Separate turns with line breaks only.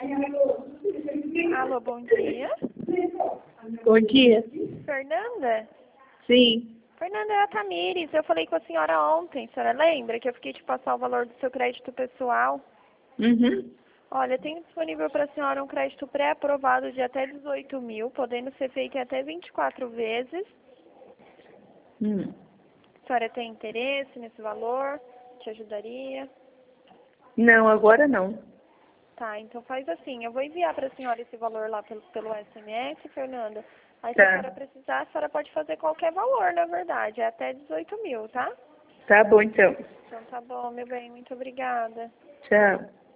Alô, bom dia.
Bom dia.
Fernanda?
Sim.
Fernanda, é a Tamires. Eu falei com a senhora ontem. A senhora lembra que eu fiquei de passar o valor do seu crédito pessoal?
Uhum.
Olha, tenho disponível para a senhora um crédito pré-aprovado de até 18 mil, podendo ser feito em até 24 vezes. A senhora tem interesse nesse valor? Te ajudaria?
Não, agora não.
Tá, então faz assim. Eu vou enviar para a senhora esse valor lá pelo SMS, Fernanda. Aí se a
Tá.
senhora precisar, a senhora pode fazer qualquer valor, na verdade. É até 18 mil, tá?
Tá bom, então.
Então tá bom, meu bem. Muito obrigada.
Tchau.